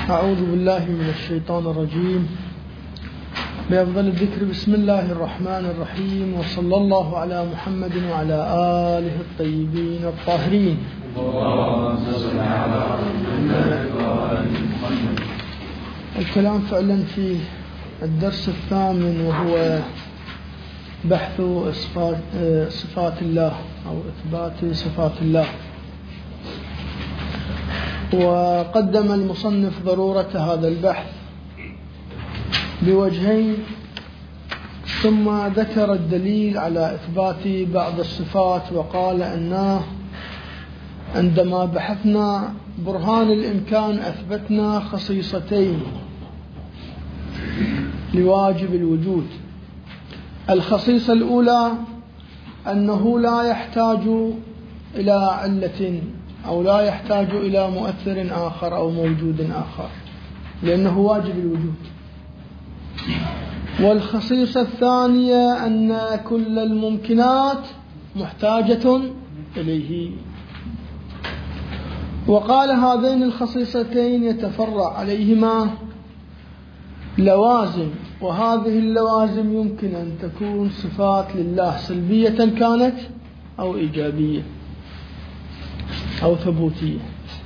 أعوذ بالله من الشيطان الرجيم. بأفضل الذكر بسم الله الرحمن الرحيم، وصلى الله على محمد وعلى آله الطيبين الطاهرين. الكلام فعلا في الدرس الثامن، وهو بحث صفات الله أو إثبات صفات الله. وقدم المصنف ضرورة هذا البحث بوجهين، ثم ذكر الدليل على إثبات بعض الصفات، وقال أنه عندما بحثنا برهان الإمكان أثبتنا خصيصتين لواجب الوجود. الخصيصة الأولى أنه لا يحتاج إلى علة أو لا يحتاج إلى مؤثر آخر أو موجود آخر، لأنه واجب الوجود. والخصيصة الثانية أن كل الممكنات محتاجة إليه. وقال هذين الخصيصتين يتفرع عليهما لوازم، وهذه اللوازم يمكن أن تكون صفات لله سلبية كانت أو إيجابية أو ثبوتية.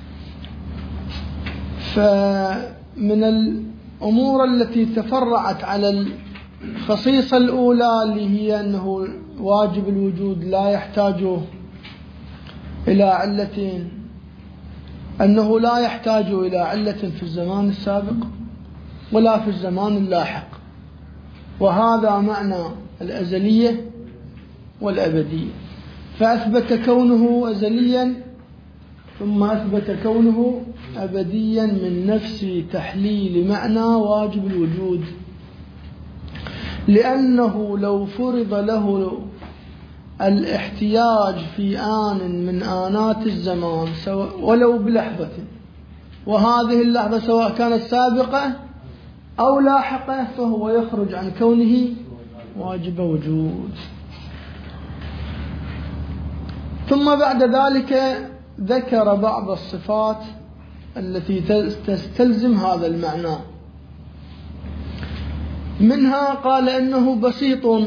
فمن الأمور التي تفرعت على الخصيصة الأولى اللي هي أنه واجب الوجود لا يحتاج إلى علتين، أنه لا يحتاج إلى علة في الزمان السابق ولا في الزمان اللاحق، وهذا معنى الأزلية والأبدية. فأثبت كونه أزليا ثم أثبت كونه أبديا من نفس تحليل معنى واجب الوجود، لأنه لو فرض له الاحتياج في آن من آنات الزمان ولو بلحظة، وهذه اللحظة سواء كانت سابقة أو لاحقة، فهو يخرج عن كونه واجب وجود. ثم بعد ذلك ذكر بعض الصفات التي تستلزم هذا المعنى. منها قال إنه بسيط،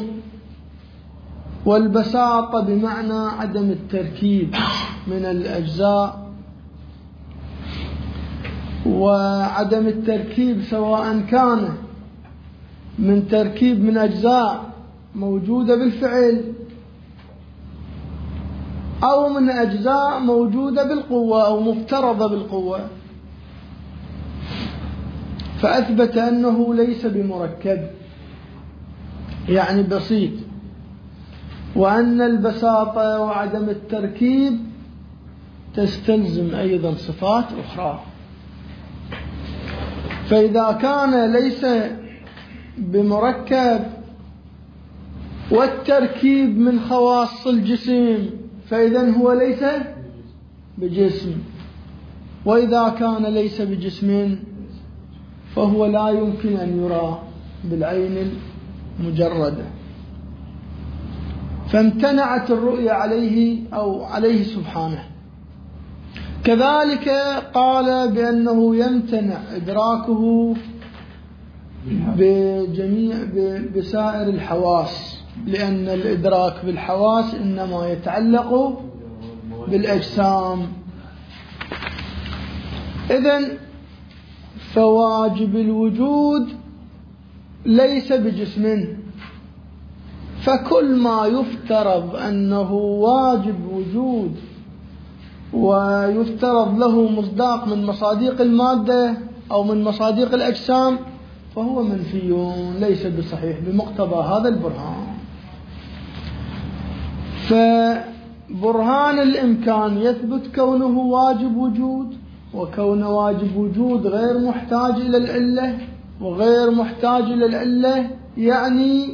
والبساطة بمعنى عدم التركيب من الأجزاء، وعدم التركيب سواء كان من تركيب من أجزاء موجودة بالفعل أو من أجزاء موجودة بالقوة أو مفترضة بالقوة. فأثبت أنه ليس بمركب، يعني بسيط، وأن البساطة وعدم التركيب تستلزم أيضا صفات أخرى. فإذا كان ليس بمركب والتركيب من خواص الجسم، فإذن هو ليس بجسم. وإذا كان ليس بجسم فهو لا يمكن أن يرى بالعين المجردة، فامتنعت الرؤية عليه أو عليه سبحانه. كذلك قال بأنه يمتنع إدراكه بسائر الحواس، لأن الإدراك بالحواس إنما يتعلق بالأجسام. إذن فواجب الوجود ليس بجسم، فكل ما يفترض أنه واجب وجود ويفترض له مصداق من مصادق المادة أو من مصادق الأجسام فهو منفي، ليس بصحيح بمقتضى هذا البرهان. فبرهان الإمكان يثبت كونه واجب وجود، وكون واجب وجود غير محتاج إلى العلة، وغير محتاج إلى العلة يعني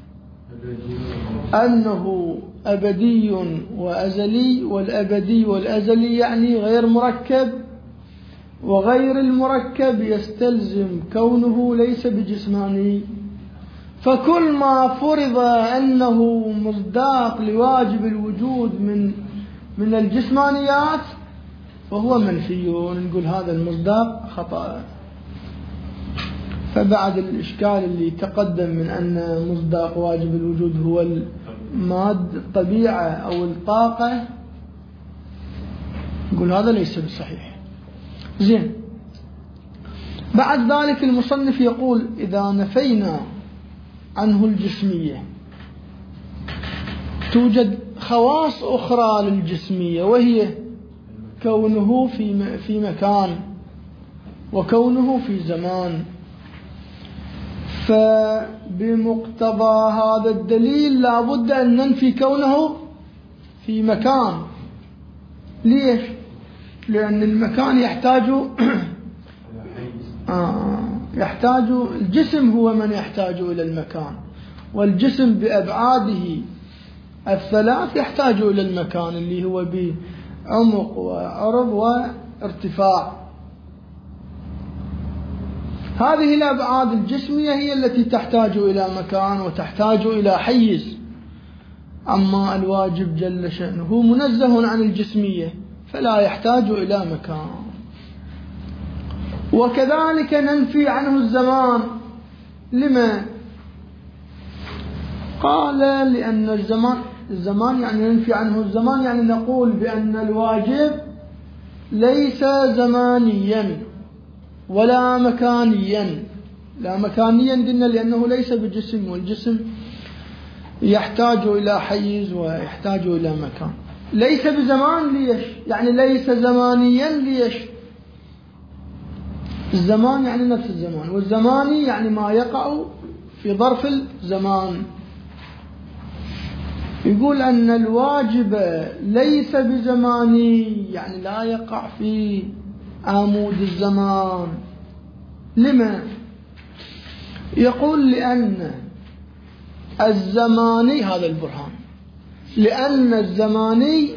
أنه أبدي وأزلي، والأبدي والأزلي يعني غير مركب، وغير المركب يستلزم كونه ليس بجسماني. فكل ما فرض أنه مصداق لواجب الوجود من الجسمانيات فهو منفي، نقول هذا المصداق خطأ. فبعد الإشكال اللي تقدم من أن مصداق واجب الوجود هو المادة الطبيعة أو الطاقة، يقول هذا ليس بصحيح. زين، بعد ذلك المصنف يقول إذا نفينا عنه الجسمية توجد خواص أخرى للجسمية، وهي كونه في مكان وكونه في زمان. فبمقتضى هذا الدليل لا بد أن ننفي كونه في مكان. ليش؟ لأن المكان يحتاج الجسم هو من يحتاج إلى المكان، والجسم بأبعاده الثلاث يحتاج إلى المكان اللي هو بعمق وعرض وارتفاع. هذه الأبعاد الجسمية هي التي تحتاج إلى مكان وتحتاج إلى حيز. أما الواجب جل شأنه منزه عن الجسمية فلا يحتاج إلى مكان. وكذلك ننفي عنه الزمان. لما؟ قال لأن الزمان يعني ننفي عنه الزمان، يعني نقول بأن الواجب ليس زمانيا ولا مكانيا. لا مكانيا قلنا لأنه ليس بجسم، والجسم يحتاج إلى حيز ويحتاج إلى مكان. ليس بزمان، ليش؟ يعني ليس زمانيا، ليش؟ الزمان يعني نفس الزمان، والزماني يعني ما يقع في ظرف الزمان. يقول أن الواجب ليس بزماني، يعني لا يقع في عمود الزمان. لما؟ يقول لأن الزماني، هذا البرهان، لأن الزماني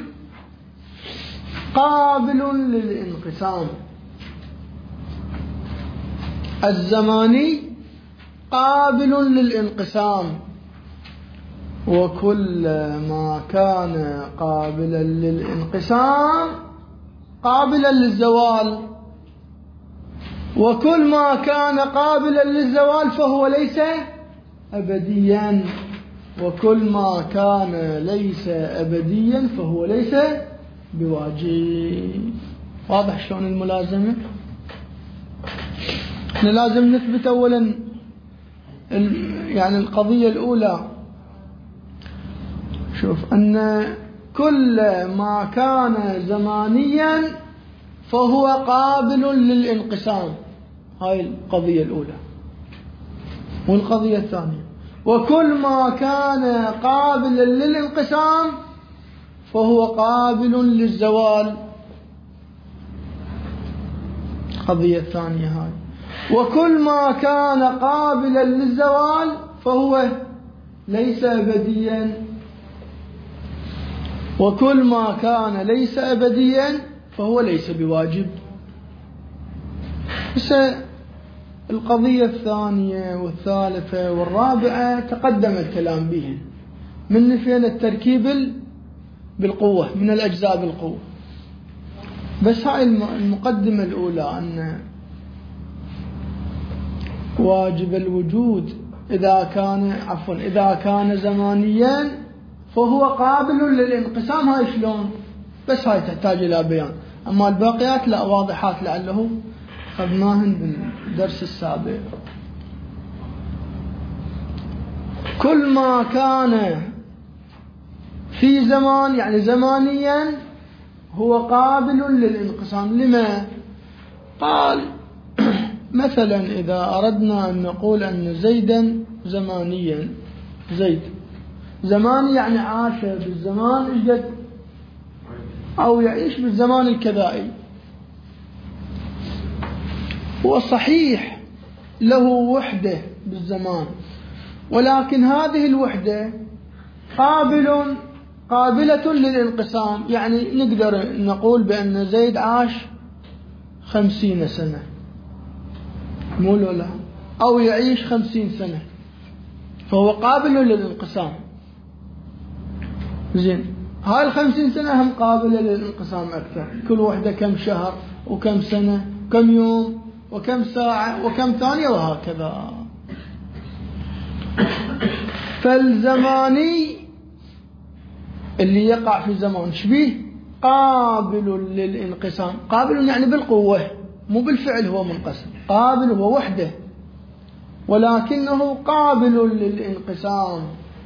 قابل للانقسام. الزماني قابل للانقسام، وكل ما كان قابلا للانقسام قابلا للزوال، وكل ما كان قابلا للزوال فهو ليس أبديا، وكل ما كان ليس أبديا فهو ليس بواجب. واضح شلون الملازمة؟ احنا لازم نثبت أولا يعني القضية الأولى، شوف أن كل ما كان زمانيا فهو قابل للانقسام. هاي القضية الأولى. والقضية الثانية، وكل ما كان قابلا للانقسام فهو قابل للزوال. القضية الثانية هاي. وكل ما كان قابلا للزوال فهو ليس أبديا، وكل ما كان ليس أبديا فهو ليس بواجب. بس القضية الثانية والثالثة والرابعة تقدم الكلام بها، من نفينا التركيب بالقوة من الأجزاء بالقوة. بس هاي المقدمة الأولى أن واجب الوجود إذا كان زمانيا فهو قابل للانقسام. هاي شلون؟ بس هاي تحتاج إلى بيان. أما الباقيات لا واضحات، لعله أخذناهن بالدرس السابق. كل ما كان في زمان يعني زمانيا هو قابل للانقسام. لما؟ قال مثلا إذا أردنا أن نقول أن زيدا زمانيا، زيد زماني يعني عاش بالزمان إجد أو يعيش بالزمان الكذائي، هو صحيح له وحدة بالزمان، ولكن هذه الوحدة قابلة للانقسام. يعني نقدر نقول بأن زيد عاش 50 سنة، مو لا، أو يعيش 50 سنة، فهو قابل للانقسام. زين، هاي 50 سنة هم قابلة للانقسام أكثر، كل وحدة كم شهر وكم سنة كم يوم وكم ساعة وكم ثانية وهكذا. فالزماني اللي يقع في زمان شبيه قابل للانقسام. قابل يعني بالقوة، مو بالفعل هو منقسم، قابل هو وحده ولكنه قابل للانقسام.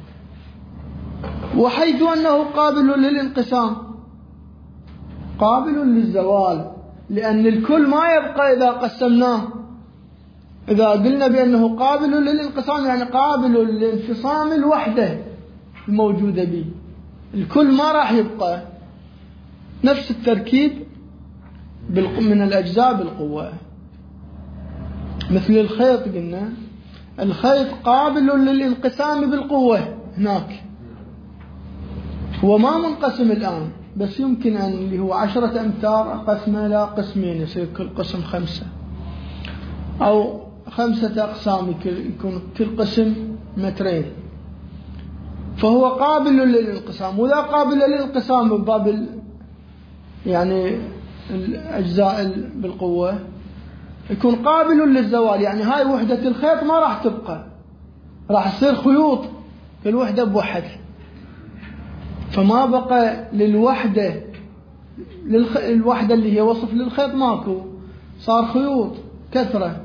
وحيث أنه قابل للانقسام قابل للزوال، لأن الكل ما يبقى إذا قسمناه. إذا قلنا بأنه قابل للانقسام يعني قابل لانفصام الوحدة الموجودة به، الكل ما راح يبقى. نفس التركيب من الأجزاء بالقوة. مثل الخيط، قلنا الخيط قابل للانقسام بالقوة هناك، هو ما منقسم الآن، بس يمكن أن اللي هو 10 أمتار أقسمه إلى قسمين، يصير كل قسم 5، أو 5 أقسام يكون كل قسم 2 متر، فهو قابل للانقسام. ولا قابل للانقسام بباب يعني الأجزاء بالقوة، يكون قابل للزوال، يعني هاي وحدة الخيط ما راح تبقى، راح تصير خيوط كل وحدة بوحدة، فما بقى للوحدة الوحدة اللي هي وصف للخيط ماكو، صار خيوط كثرة.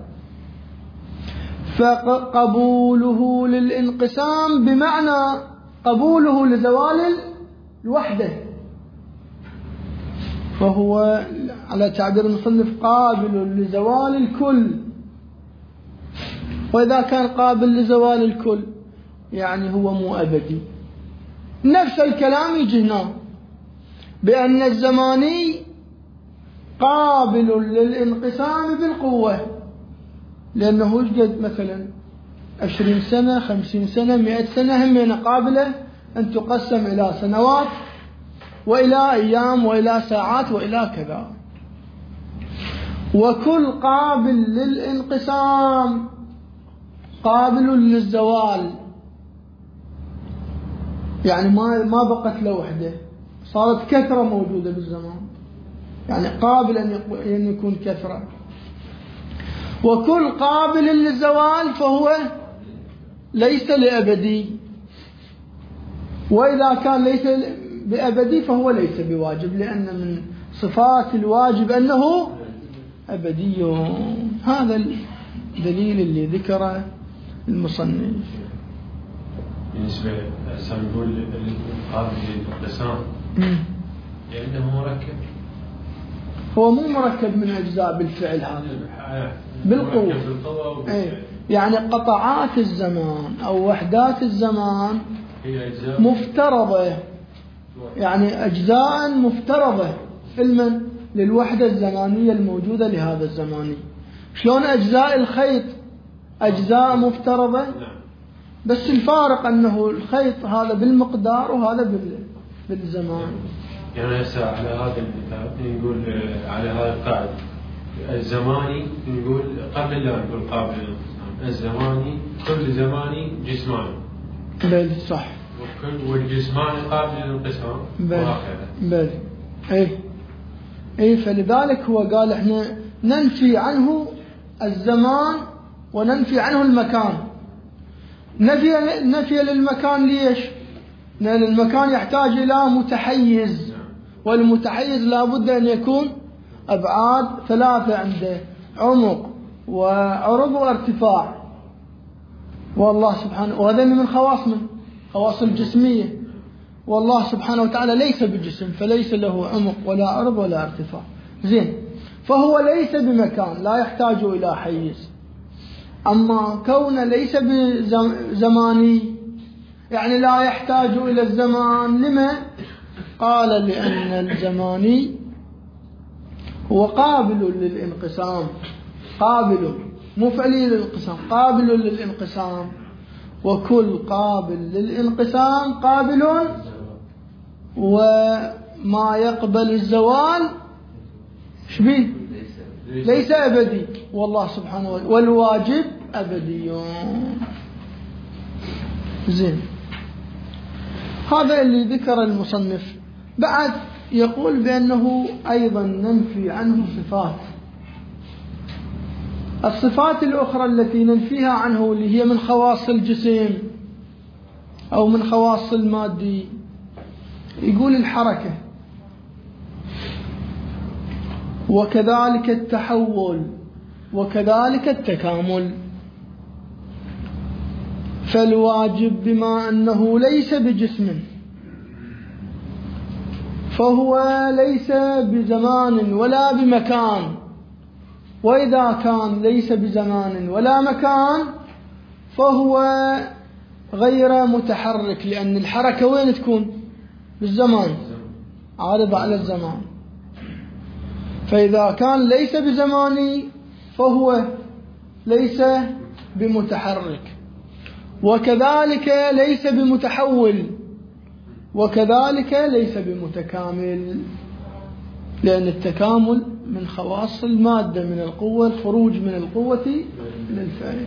فقبوله للانقسام بمعنى قبوله لزوال الوحدة، فهو على تعبير المصنف قابل لزوال الكل. وإذا كان قابل لزوال الكل يعني هو مو أبدي. نفس الكلام يجي هنا بأن الزماني قابل للانقسام بالقوة، لأنه يوجد مثلا 20 سنة 50 سنة 100 سنة هم قابلة أن تقسم إلى سنوات وإلى أيام وإلى ساعات وإلى كذا. وكل قابل للانقسام قابل للزوال، يعني ما بقت له وحدة، صارت كثرة موجودة بالزمان، يعني قابل أن يكون كثرة. وكل قابل للزوال فهو ليس لأبدي، وإذا كان ليس بأبدي فهو ليس بواجب، لأن من صفات الواجب أنه أبدي. هذا الدليل اللي ذكره المصنف. بالنسبة نقول قابل للانقسام لأنه مركب، هو مو مركب من أجزاء بالفعل، هذا بالقوة. يعني قطعات الزمان أو وحدات الزمان مفترضة، يعني أجزاء مفترضة علما للوحدة الزمانية الموجودة لهذا الزماني. شلون أجزاء الخيط أجزاء مفترضة، بس الفارق أنه الخيط هذا بالمقدار وهذا بالزمان. يعني هسه على هذا المثال نقول على هذا القاعدة الزماني، نقول قبل لا نقول قابل للانقسام، الزماني كل زماني جسماني. بل صح. والجسماني قابل للانقسام وهكذا. بل اي فلذلك هو قال احنا ننفي عنه الزمان وننفي عنه المكان. نفي للمكان ليش؟ لأن المكان يحتاج إلى متحيز، والمتحيز لا بد أن يكون أبعاد 3 عنده، عمق وعرض وارتفاع. والله سبحانه، وهذا من خواص الجسمية، والله سبحانه وتعالى ليس بجسم، فليس له عمق ولا عرض ولا ارتفاع. زين، فهو ليس بمكان لا يحتاج إلى حيز. أما كونه ليس بزماني يعني لا يحتاج إلى الزمان. لما؟ قال لأن الزماني هو قابل للانقسام، قابل مو فعلي للانقسام، قابل للانقسام. وكل قابل للانقسام قابل، وما يقبل الزوال شبيه ليس أبدي، والله سبحانه وتعالى والواجب أبدي. زين، هذا اللي ذكر المصنف. بعد يقول بأنه أيضا ننفي عنه صفات، الصفات الأخرى التي ننفيها عنه اللي هي من خواص الجسم أو من خواص المادي، يقول الحركة وكذلك التحول وكذلك التكامل. فالواجب بما أنه ليس بجسم فهو ليس بزمان ولا بمكان، وإذا كان ليس بزمان ولا مكان فهو غير متحرك، لأن الحركة وين تكون؟ بالزمان، عارضة على الزمان. فإذا كان ليس بزماني فهو ليس بمتحرك، وكذلك ليس بمتحول، وكذلك ليس بمتكامل، لأن التكامل من خواص المادة، من القوة، الخروج من القوة للفعل.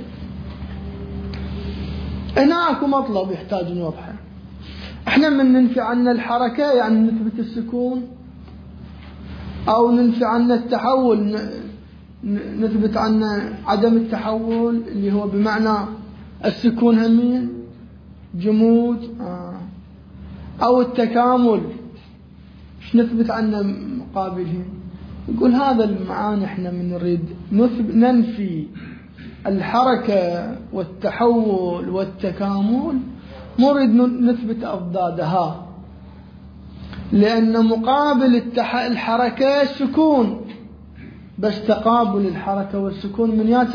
هنا اكو مطلب يحتاج نوضحه. احنا من ننفي عنا الحركة يعني نثبت السكون، أو ننفي عنا التحول نثبت عنا عدم التحول اللي هو بمعنى السكون همين جمود، أو التكامل ايش نثبت عنا مقابلهم. يقول هذا المعاني احنا من نريد ننفي الحركة والتحول والتكامل، نريد نثبت أضدادها، لأن مقابل الحركة سكون، بس تقابل الحركة والسكون من يا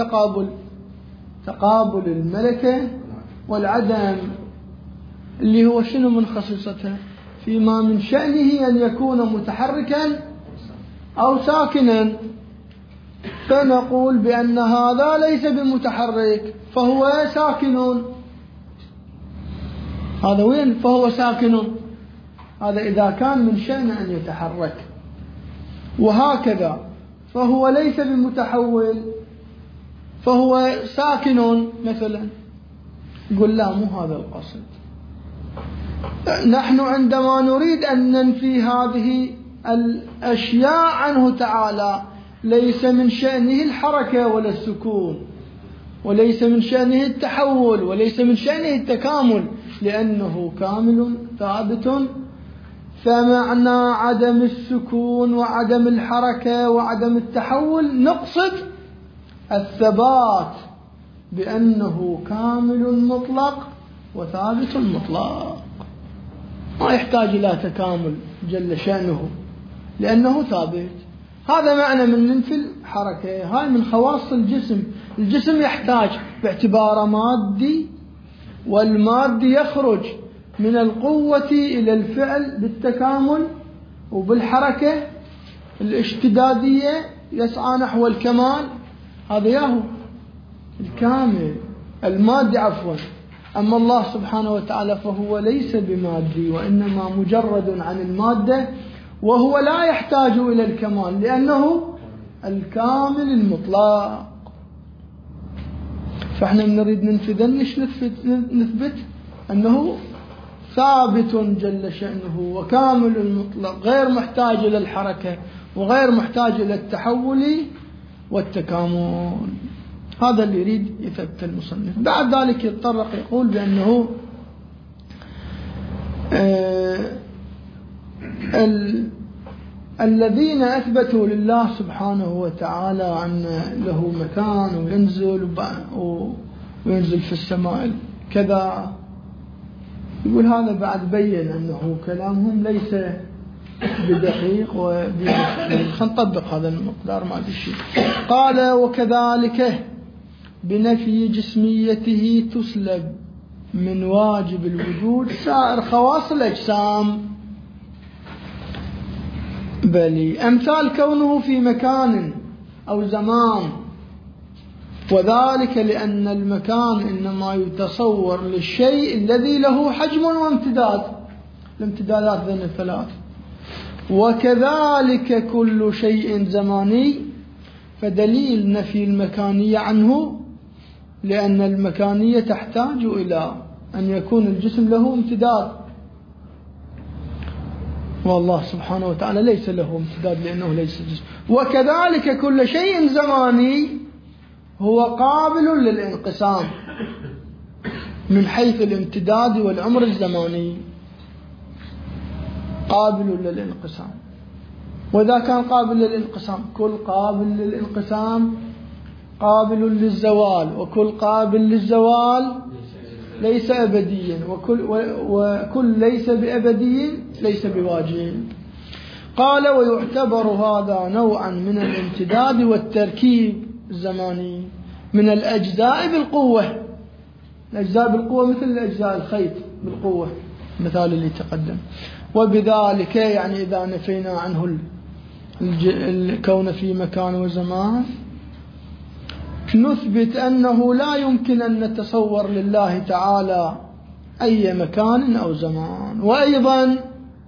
تقابل الملكة والعدم، اللي هو شنو من خصيصتها؟ فيما من شأنه أن يكون متحركا أو ساكنا، فنقول بأن هذا ليس بمتحرك فهو ساكن. هذا وين فهو ساكن؟ هذا إذا كان من شأنه أن يتحرك. وهكذا فهو ليس بمتحول فهو ساكن مثلا. يقول لا، مو هذا القصد. نحن عندما نريد أن ننفي هذه الأشياء عنه تعالى ليس من شأنه الحركة ولا السكون، وليس من شأنه التحول، وليس من شأنه التكامل، لأنه كامل ثابت. فمعنى عدم السكون وعدم الحركة وعدم التحول نقصد الثبات بأنه كامل مطلق وثابت مطلق، ما يحتاج إلى تكامل جل شأنه لأنه ثابت. هذا معنى من ننفي الحركة. هاي من خواص الجسم. الجسم يحتاج باعتباره مادي، والمادي يخرج من القوة إلى الفعل بالتكامل وبالحركة الاشتدادية، يسعى نحو الكمال. هذا ياهو الكامل المادي عفوا. أما الله سبحانه وتعالى فهو ليس بمادي، وإنما مجرد عن المادة، وهو لا يحتاج إلى الكمال لأنه الكامل المطلق. فإحنا نريد نثبت أنه ثابت جل شأنه وكامل المطلق، غير محتاج إلى الحركة وغير محتاج إلى التحول والتكامل. هذا اللي يريد يثبت المصنف. بعد ذلك يتطرق يقول بأنه الذين أثبتوا لله سبحانه وتعالى أن له مكان وينزل في السماء كذا، يقول هذا بعد بين أنه كلامهم ليس بدقيق خلينا نطبق هذا المقدار ما في شيء. قال وكذلك بنفي جسميته تسلب من واجب الوجود سائر خواص الأجسام، بل أمثال كونه في مكان أو زمان، وذلك لأن المكان إنما يتصور للشيء الذي له حجم وامتداد، الامتدادات بين الثلاث. وكذلك كل شيء زماني، فدليل نفي المكانية عنه لأن المكانية تحتاج إلى أن يكون الجسم له امتداد، والله سبحانه وتعالى ليس له امتداد لأنه ليس جسم. وكذلك كل شيء زماني، هو قابل للانقسام من حيث الامتداد والعمر الزماني، قابل للانقسام. وإذا كان قابل للانقسام، كل قابل للانقسام قابل للزوال، وكل قابل للزوال ليس أبديا، وكل ليس بأبدي ليس بواجب. قال: ويعتبر هذا نوعا من الامتداد والتركيب الزماني من الأجزاء بالقوة. الأجزاء بالقوة مثل الأجزاء الخيط بالقوة، مثال اللي تقدم. وبذلك يعني إذا نفينا عنه الكون في مكان وزمان، نثبت أنه لا يمكن أن نتصور لله تعالى أي مكان أو زمان. وأيضا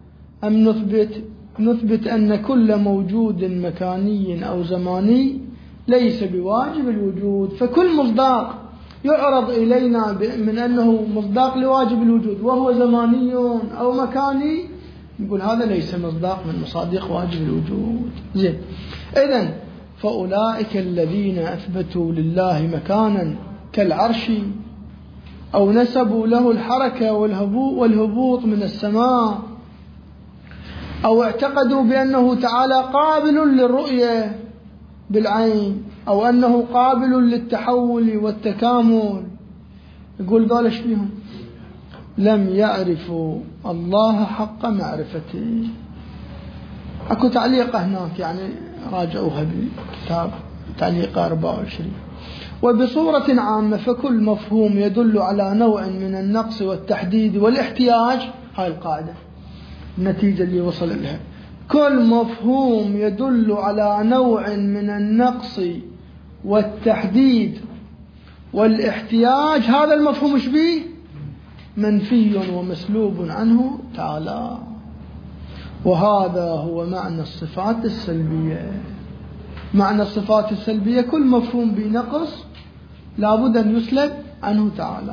نثبت أن كل موجود مكاني أو زماني ليس بواجب الوجود. فكل مصداق يعرض إلينا من أنه مصداق لواجب الوجود وهو زماني أو مكاني، نقول هذا ليس مصداق من مصادق واجب الوجود. زين، إذن فأولئك الذين أثبتوا لله مكانا كالعرش، أو نسبوا له الحركة والهبوط من السماء، أو اعتقدوا بأنه تعالى قابل للرؤية بالعين، أو أنه قابل للتحول والتكامل، يقول ذلك فيهم لم يعرفوا الله حق معرفته. أكو تعليقة هناك يعني راجعوها بكتاب تعليق 24. وبصورة عامة فكل مفهوم يدل على نوع من النقص والتحديد والاحتياج، هاي القاعدة النتيجة اللي وصل لها، كل مفهوم يدل على نوع من النقص والتحديد والاحتياج، هذا المفهوم ايش بيه؟ منفي ومسلوب عنه تعالى. وهذا هو معنى الصفات السلبية. معنى الصفات السلبية كل مفهوم بنقص لابد أن يسلب عنه تعالى.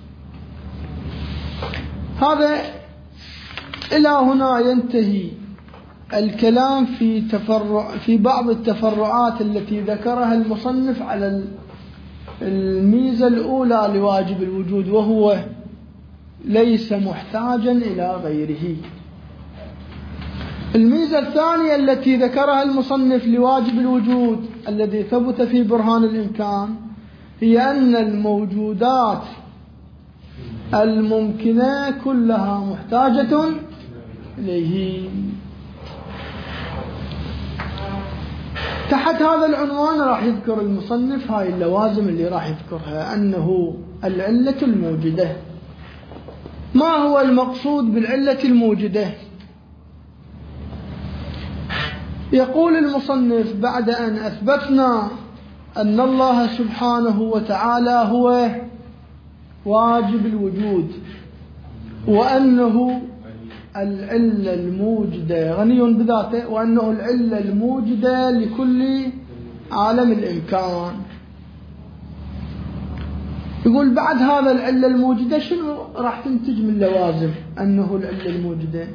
هذا إلى هنا ينتهي الكلام في بعض التفرعات التي ذكرها المصنف على الميزة الأولى لواجب الوجود، وهو ليس محتاجا إلى غيره. الميزة الثانية التي ذكرها المصنف لواجب الوجود الذي ثبت في برهان الإمكان هي أن الموجودات الممكنة كلها محتاجة إليه. تحت هذا العنوان راح يذكر المصنف هاي اللوازم اللي راح يذكرها، أنه العلة الموجدة. ما هو المقصود بالعلة الموجدة؟ يقول المصنف: بعد أن أثبتنا أن الله سبحانه وتعالى هو واجب الوجود، وأنه العلة الموجدة غني بذاته، وأنه العلة الموجدة لكل عالم الإمكان، يقول بعد هذا العلة الموجدة شنو راح تنتج من لوازم أنه العلة الموجدة؟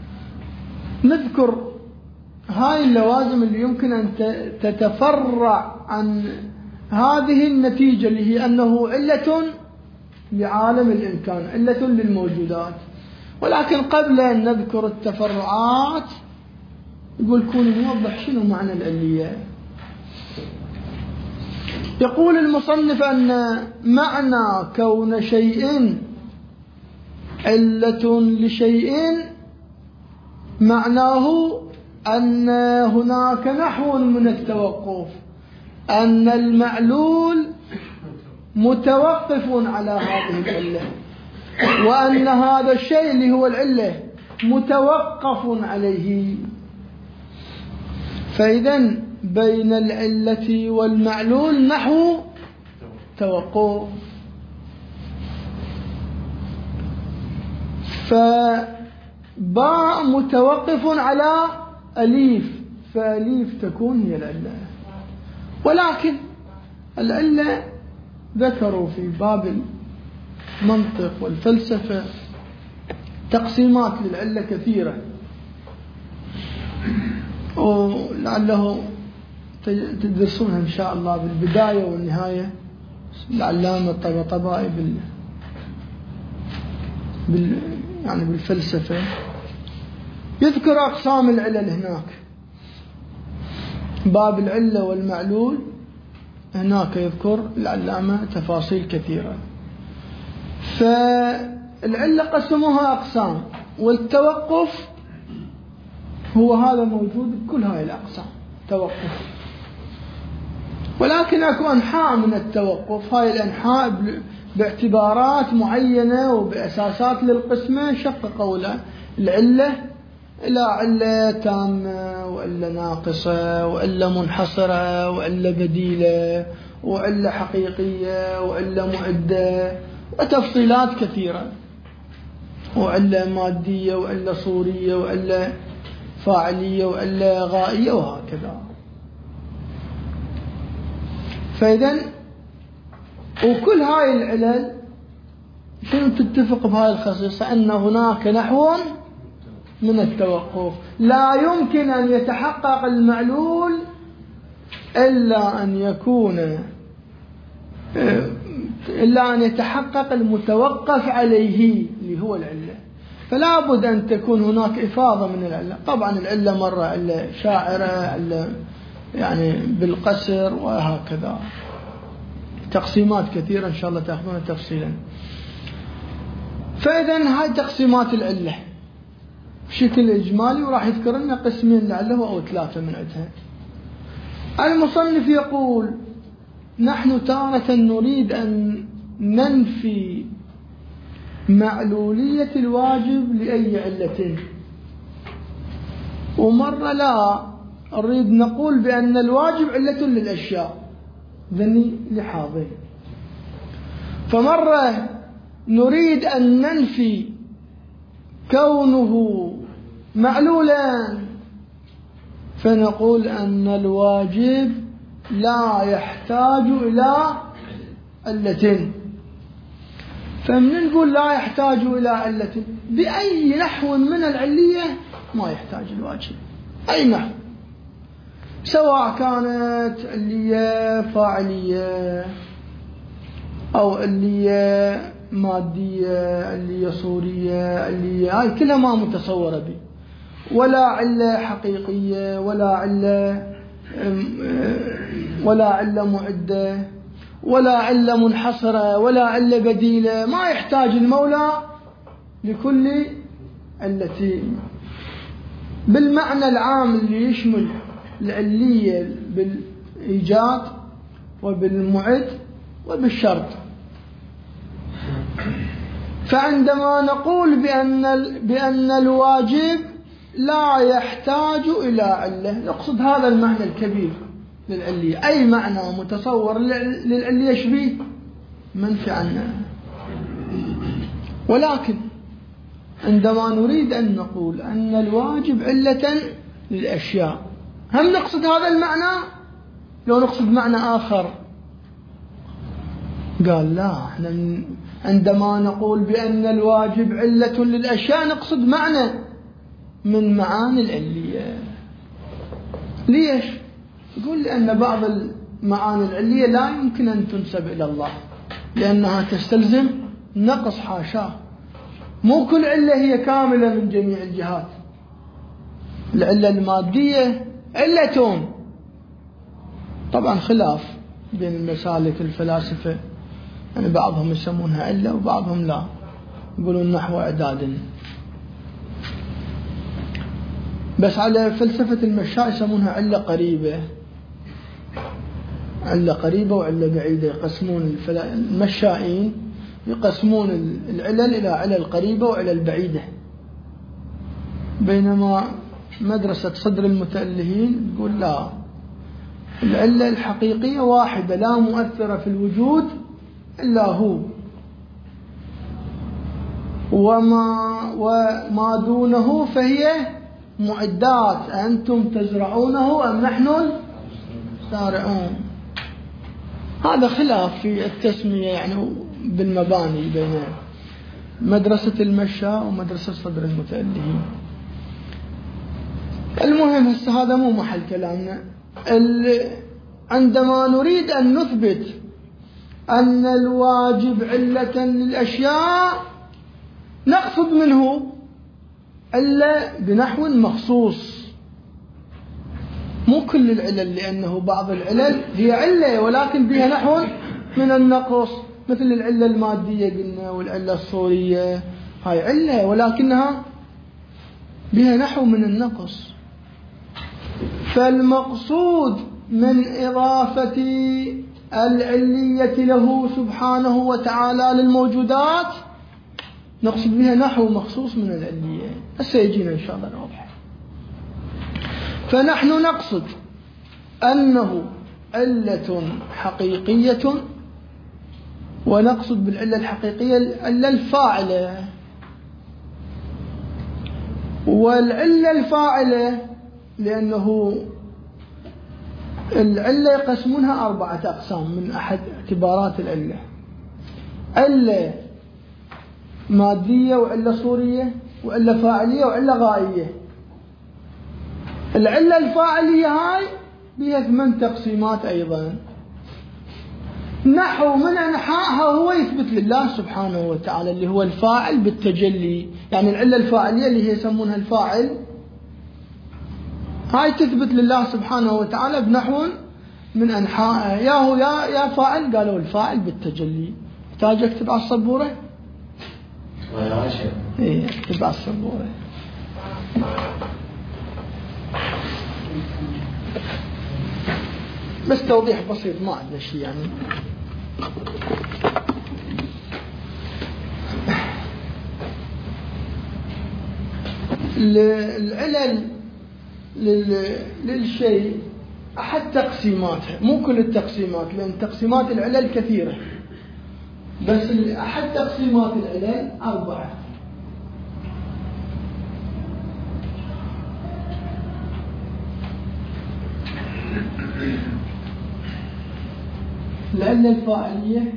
نذكر هاي اللوازم اللي يمكن أن تتفرع عن هذه النتيجة اللي هي أنه علة لعالم الإمكان، علة للموجودات. ولكن قبل أن نذكر التفرعات يقول كون نوضح شنو معنى العلية. يقول المصنف أن معنى كون شيء علة لشيء معناه أن هناك نحو من التوقف، أن المعلول متوقف على هذه العلة، وأن هذا الشيء اللي هو العلة متوقف عليه. فإذا بين العلة والمعلول نحو توقف. فباء متوقف على أليف، فأليف تكون هي العلة. ولكن العلة ذكروا في باب المنطق والفلسفة تقسيمات للعلة كثيرة، ولعله تدرسونها إن شاء الله بالبداية والنهاية، العلامة الطباطبائي يعني بالفلسفة يذكر أقسام العلل هناك، باب العلة والمعلول هناك يذكر العلامة تفاصيل كثيرة. فالعلة قسموها أقسام، والتوقف هو هذا موجود بكل هاي الأقسام توقف، ولكن أكو أنحاء من التوقف. هاي الأنحاء باعتبارات معينة وبأساسات للقسمة شققوا العلة إلى علة تامة وعلة ناقصة وعلة منحصرة وعلة بديلة وعلة حقيقية وعلة معدة وتفصيلات كثيرة، وعلة مادية وعلة صورية وعلة فاعلية وعلة غائية وهكذا. فإذن وكل هاي العلل شنو تتفق بهاي الخصيصة؟ أن هناك نحو من التوقف لا يمكن أن يتحقق المعلول إلا أن يتحقق المتوقف عليه اللي هو العلة. فلا بد أن تكون هناك إفاضة من العلة. طبعا العلة مرة علة شاعرة، علة يعني بالقسر، وهكذا تقسيمات كثيرة إن شاء الله تأخذونها تفصيلا. فإذن هاي تقسيمات العلة بشكل إجمالي، وراح يذكر لنا قسمين لعله أو 3 من عدها. المصنف يقول: نحن تارة نريد أن ننفي معلولية الواجب لأي علة، ومرة لا نريد نقول بأن الواجب علة للأشياء ذني لحاضر. فمرة نريد أن ننفي كونه معلولا فنقول أن الواجب لا يحتاج إلى علة. فمن نقول لا يحتاج إلى علة؟ بأي نحو من العلية ما يحتاج الواجب، أي نحو، سواء كانت علية فاعلية أو علية مادية، علية صورية، علية هاي كلها ما متصورة به، ولا علة حقيقية ولا علة معدة ولا علة منحصرة ولا علة بديلة. ما يحتاج المولى لكل علة بالمعنى العام اللي يشمل العلية بالإيجاد وبالمعد وبالشرط. فعندما نقول بأن الواجب لا يحتاج إلى علة نقصد هذا المعنى الكبير للعلية. أي معنى متصور للعلية شبيه منفي عنه. ولكن عندما نريد أن نقول أن الواجب علة للأشياء هم نقصد هذا المعنى لو نقصد معنى آخر؟ قال لا، احنا عندما نقول بأن الواجب علة للأشياء نقصد معنى من معاني العلية. ليش؟ يقول لأن بعض المعاني العلية لا يمكن أن تنسب إلى الله لأنها تستلزم نقص، حاشاه. مو كل علة هي كاملة من جميع الجهات. العلة المادية علتون، طبعا خلاف بين المسالك الفلاسفة، يعني بعضهم يسمونها علة وبعضهم لا، يقولون نحو إعداد. بس على فلسفة المشاء يسمونها علة قريبة، علة قريبة وعلة بعيدة. يقسمون المشائين يقسمون العلل إلى علل قريبة وعلل بعيدة، بينما مدرسة صدر المتألهين تقول لا، العلة الحقيقية واحدة لا مؤثرة في الوجود إلا هو، وما دونه فهي معدات أنتم تزرعونه أم نحن زارعون. هذا خلاف في التسمية يعني بالمباني بين مدرسة المشاء ومدرسة صدر المتألهين. المهم هسه هذا مو محل كلامنا، عندما نريد أن نثبت أن الواجب علة للأشياء نقصد منه إلا بنحو مخصوص، مو كل العلل، لأنه بعض العلل هي علة ولكن بها نحو من النقص، مثل العلة المادية قلنا والعلة الصورية، هاي علة ولكنها بها نحو من النقص. فالمقصود من إضافة العلية له سبحانه وتعالى للموجودات نقصد بها نحو مخصوص من العلية، سيجينا إن شاء الله نوضح. فنحن نقصد أنه علة حقيقية، ونقصد بالعلة الحقيقية العلة الفاعلة. والعلة الفاعلة لأنه العلة يقسمونها 4 أقسام من أحد اعتبارات العلة: علة مادية، وعلة صورية، وعلة فاعلية، وعلة غائية. العلة الفاعلية هاي بها 8 تقسيمات أيضا، نحو من أنحائها هو يثبت لله سبحانه وتعالى اللي هو الفاعل بالتجلي. يعني العلة الفاعلية اللي هي يسمونها الفاعل، هاي تثبت لله سبحانه وتعالى بنحو من أنحائها. يا هو يا فاعل، قالوا الفاعل بالتجلي. تحتاج اكتب على السبورة؟ ايه اكتب على السبورة. بس توضيح بسيط، ما عندنا شيء يعني. العلل للشيء أحد تقسيماتها، مو كل التقسيمات، لأن تقسيمات العلل كثيرة، بس أحد تقسيمات العلل 4. العلة الفاعلية،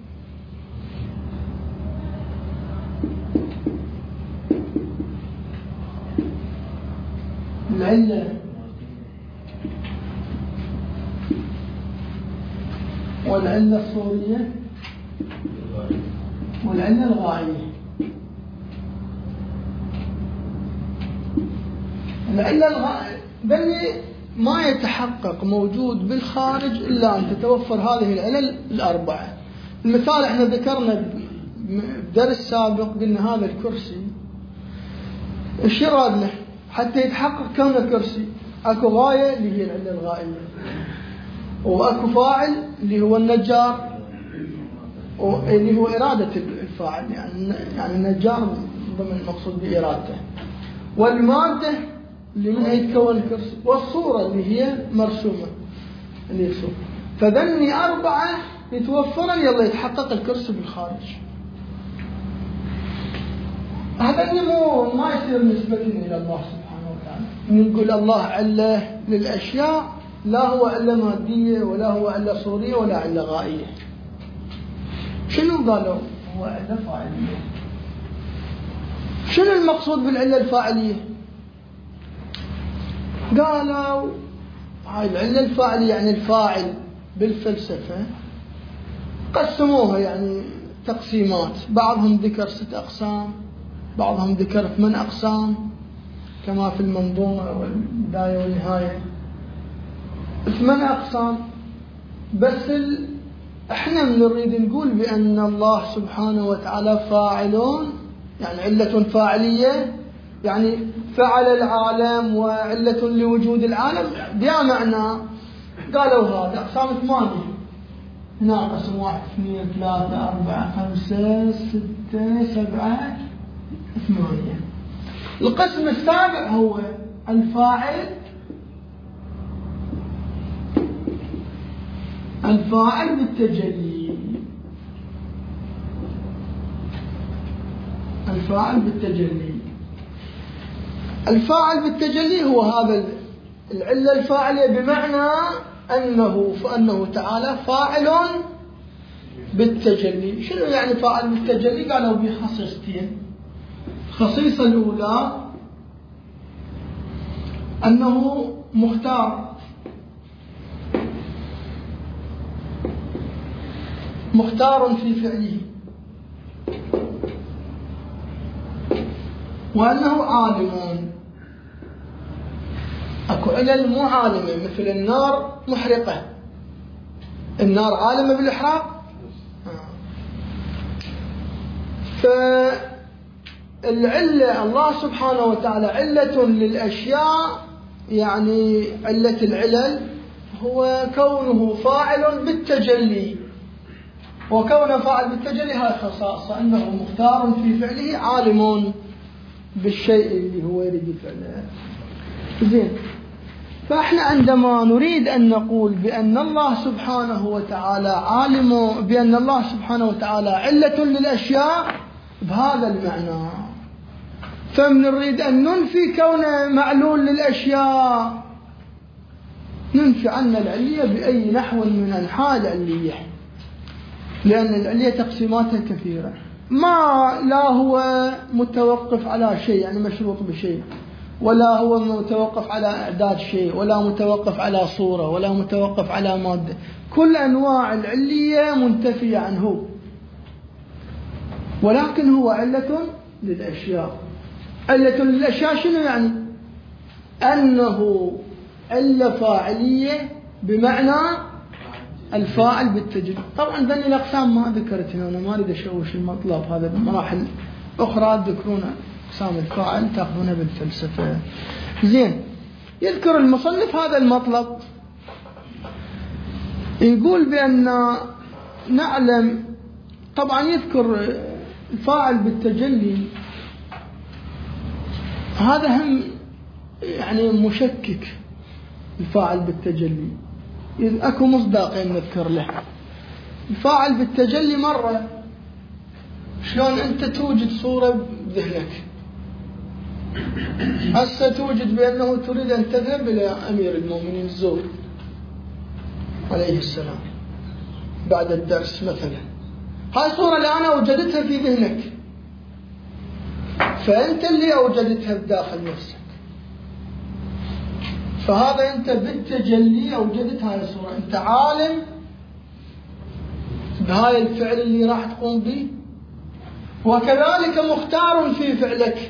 العلة والعلة الصورية، والعلة الغائية. العلة الغائية بل ما يتحقق موجود بالخارج إلا أن تتوفر هذه العلل 4. المثال احنا ذكرنا بدرس سابق، قلنا هذا الكرسي ايش يرادنا حتى يتحقق كونه كرسي؟ اكو غاية اللي هي العلة الغائية، واكو فاعل اللي هو النجار، اللي هو إرادة الفاعل، يعني النجار ضمن المقصود بإرادته، والمادة اللي منها يتكون الكرسي، والصورة اللي هي مرسومة اللي يصور. فذني 4 يتوفرن يلا يتحقق الكرسي بالخارج. هذا ما يصير نسبة إلى الله سبحانه وتعالى. نقول الله علة للأشياء، لا هو علة مادية، ولا هو علة صورية، ولا علة غائية. شنو قالوا؟ هو علة فاعلية. شنو المقصود بالعلة الفاعلية؟ قالوا هاي العلة الفاعلية يعني الفاعل بالفلسفة قسموها يعني تقسيمات، بعضهم ذكر 6 أقسام، بعضهم ذكر 8 أقسام كما في المنظومة والبداية والنهاية، 8 أقسام. بس احنا نريد نقول بأن الله سبحانه وتعالى فاعلون، يعني علة فاعلية، يعني فعل العالم وعلة لوجود العالم، بها معنى. قالوا هذا أقسام 8، هنا قسم 1 2 3 4 5 6 7 8. القسم السابع هو الفاعل بالتجلي. الفاعل بالتجلي، الفاعل بالتجلي هو هذا العلة الفاعلية، بمعنى أنه تعالى فاعل بالتجلي. شنو يعني فاعل بالتجلي؟ قالوا به خصيصتين. الخصيصة الأولى أنه مختار، مختار في فعله، وأنه عالم. أكو علل مو عالمة، مثل النار محرقة، النار عالمة بالإحراق. فالعلة الله سبحانه وتعالى علة للأشياء، يعني علة العلل هو كونه فاعل بالتجلي، وكونه فاعل بالتجلي هاي خصائصه، أنه مختار في فعله، عالم بالشيء اللي هو يريد فعله. زين، فإحنا عندما نريد أن نقول بأن الله سبحانه وتعالى عالم، بأن الله سبحانه وتعالى علة للأشياء بهذا المعنى، فنريد أن ننفي كونه معلول للأشياء، ننفي عنا العلية بأي نحو من أنحاء العلية، لأن العلية تقسيماتها كثيرة، ما لا هو متوقف على شيء يعني مشروط بشيء، ولا هو متوقف على إعداد شيء، ولا متوقف على صورة، ولا متوقف على مادة. كل أنواع العلية منتفية عنه، ولكن هو علة للأشياء. علة للأشياء شنو يعني؟ أنه علة فاعلية بمعنى الفاعل بالتجلي. طبعا ذني الأقسام ما ذكرت هنا، أنا ما أريد أشوش المطلب، هذا بمراحل أخرى تذكرون أقسام الفاعل تأخذونها بالفلسفة. زين، يذكر المصنف هذا المطلب، يقول بأن نعلم، طبعا يذكر الفاعل بالتجلي، هذا هم يعني مشكك. الفاعل بالتجلي أكو مصداقين نذكر له. الفاعل بالتجلي مرة شلون أنت توجد صورة بذهنك، هسه توجد بأنه تريد أن تذهب إلى أمير المؤمنين الزور عليه السلام بعد الدرس مثلا، هاي صورة اللي أنا أوجدتها في ذهنك، فأنت اللي أوجدتها بداخل نفسك، فهذا أنت بالتجلي أوجدت هاي الصورة، أنت عالم بهاي الفعل اللي راح تقوم به، وكذلك مختار في فعلك،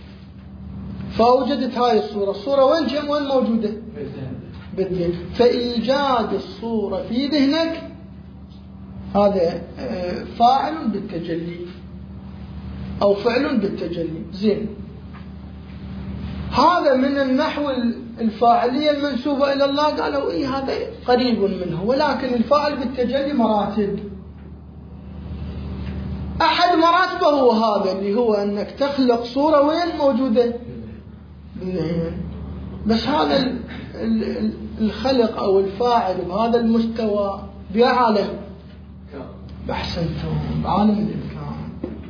فأوجدت هاي الصورة. الصورة وين موجودة؟ بالذهن. فإيجاد الصورة في ذهنك هذا فاعل بالتجلي أو فعل بالتجلي. زين، هذا من النحو الفاعلية المنسوبة إلى الله، قالوا إيه هذا قريب منه، ولكن الفاعل بالتجلي مراتب. أحد مراتبه هو هذا اللي هو أنك تخلق صورة وين موجودة بالذهن، بس هذا الخلق أو الفاعل بهذا المستوى بعالم، بحسنتم، بعالم الإمكان.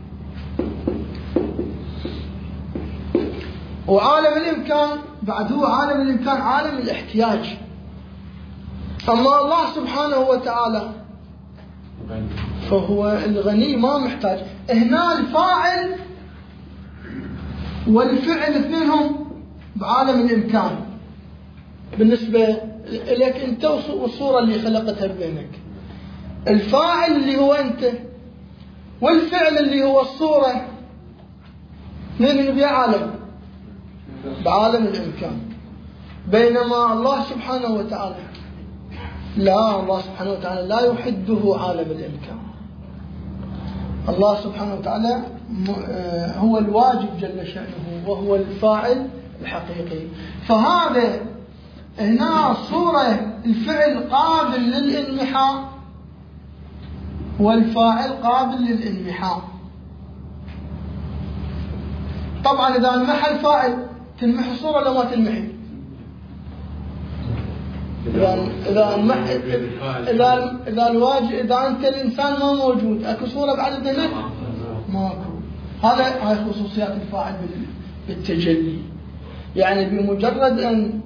وعالم الإمكان بعد هو عالم الإمكان عالم الاحتياج. أما الله سبحانه وتعالى فهو الغني ما محتاج. هنا الفاعل والفعل اثنينهم بعالم الإمكان بالنسبة لك أنت والصورة اللي خلقتها بينك. الفاعل اللي هو أنت والفعل اللي هو الصورة اثنين بعالم بعالم الإمكان. بينما الله سبحانه وتعالى لا، الله سبحانه وتعالى لا يحده عالم الإمكان. الله سبحانه وتعالى هو الواجب جل شأنه، وهو الفاعل الحقيقي. فهذا هنا صورة الفعل قابل للانمحاء والفاعل قابل للانمحاء. طبعا إذا انمحى الفاعل تنمحي الصورة ولا ما تنمحي؟ إذا أنت الإنسان ما موجود أكو صورة بعد ذلك؟ ماكو. هاي خصوصيات الفاعل بالتجلي، يعني بمجرد أن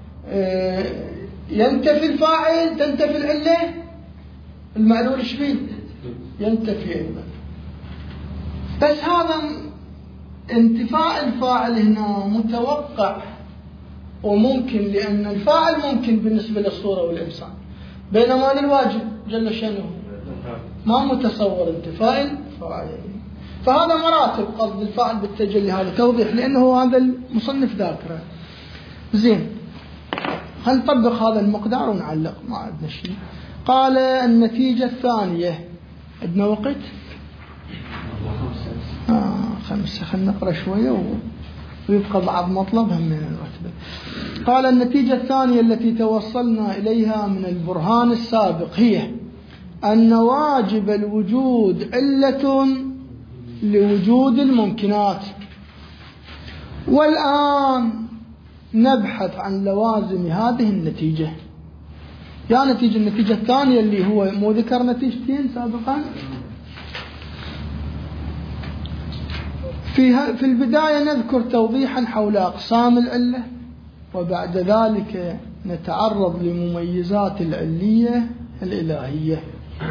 ينتفي الفاعل تنتفي العلة، المعلول ايش فيه؟ ينتفي أيضا. بس هذا انتفاء الفاعل هنا متوقع وممكن، لأن الفاعل ممكن بالنسبة للصورة والإنسان، بينما للواجب جل شأنه ما متصور انتفاء الفاعل. فهذا مراتب قصد الفاعل بالتجلي، هذا توضيح لأنه هذا المصنف ذاكره. زين، خل نطبق هذا المقدار ونعلق، ما عندنا شيء. قال النتيجة الثانية، عندنا وقت؟ 5. خلنا نقرأ شوية ويبقى بعض مطلب هم من الرتبة. قال النتيجة الثانية التي توصلنا إليها من البرهان السابق هي أن واجب الوجود علة لوجود الممكنات. والآن نبحث عن لوازم هذه النتيجة. يا النتيجة الثانية اللي هو مو ذكر نتيجتين سابقا. في البداية نذكر توضيحا حول أقسام العلة، وبعد ذلك نتعرض لمميزات العلية الإلهية.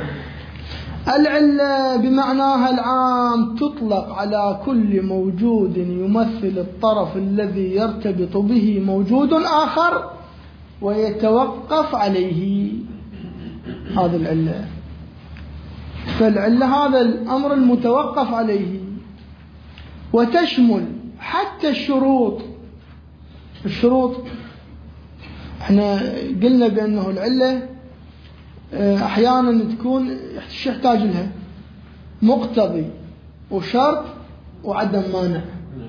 العلة بمعناها العام تطلق على كل موجود يمثل الطرف الذي يرتبط به موجود آخر ويتوقف عليه، هذا العلة. فالعلة هذا الأمر المتوقف عليه، وتشمل حتى الشروط. احنا قلنا بأنه العلة أحيانا تكون يحتاج لها مقتضي وشرط وعدم مانع.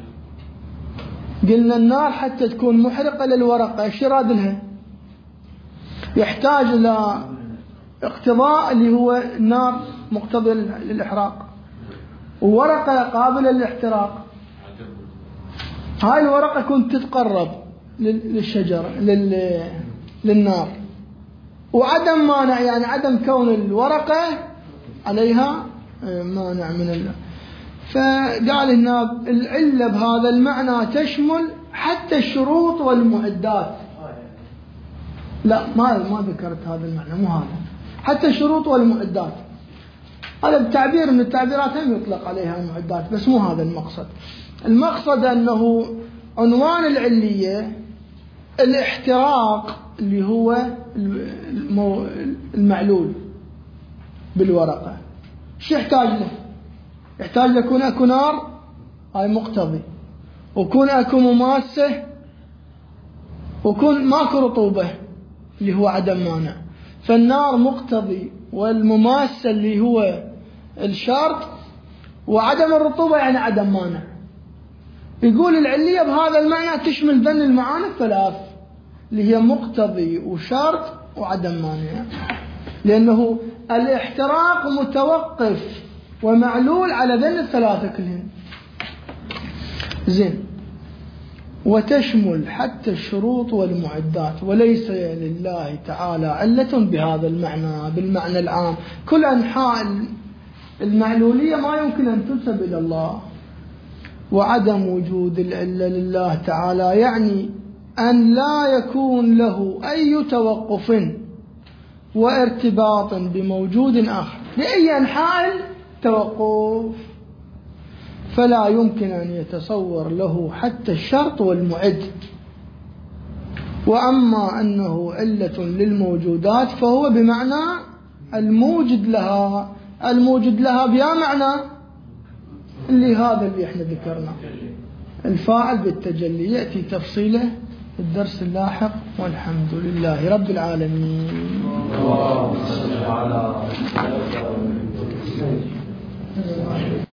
قلنا النار حتى تكون محرقة للورقة ايش يراد لها؟ يحتاج إلى اقتضاء اللي هو النار مقتضي للإحراق، وورقة قابلة للاحتراق. هاي الورقة كنت تتقرب للشجرة للنار، وعدم مانع يعني عدم كون الورقة عليها مانع من الله. فقال هنا العلة بهذا المعنى تشمل حتى الشروط والمعدات. لا ما ذكرت هذا المعنى، مو هذا. حتى الشروط والمعدات هذا التعبير من التعبيرات هم يطلق عليها المعدات، بس مو هذا المقصد. المقصد أنه عنوان العلية الاحتراق اللي هو المعلول بالورقة. شو يحتاج له؟ يحتاج لكون أكو نار، هاي مقتضي، وكون أكو مماسة، وكون ماكو رطوبة اللي هو عدم مانع. فالنار مقتضي، والمماسة اللي هو الشرط، وعدم الرطوبة يعني عدم مانع. يقول العلية بهذا المعنى تشمل ذن المعاني الثلاث اللي هي مقتضي وشرط وعدم مانع، لأنه الاحتراق متوقف ومعلول على ذن الثلاثة كلهم. زين، وتشمل حتى الشروط والمعدات، وليس لله تعالى علة بهذا المعنى، بالمعنى العام. كل أنحاء المعلولية ما يمكن أن تنسب إلى الله. وعدم وجود العلة لله تعالى يعني أن لا يكون له أي توقف وارتباط بموجود آخر لأي أنحاء التوقف، فلا يمكن أن يتصور له حتى الشرط والمعد. وأما أنه علة للموجودات فهو بمعنى الموجد لها. الموجد لها بيا معنى اللي هذا اللي احنا ذكرنا، الفاعل بالتجلي. يأتي تفصيله في الدرس اللاحق، والحمد لله رب العالمين. اللهم صل على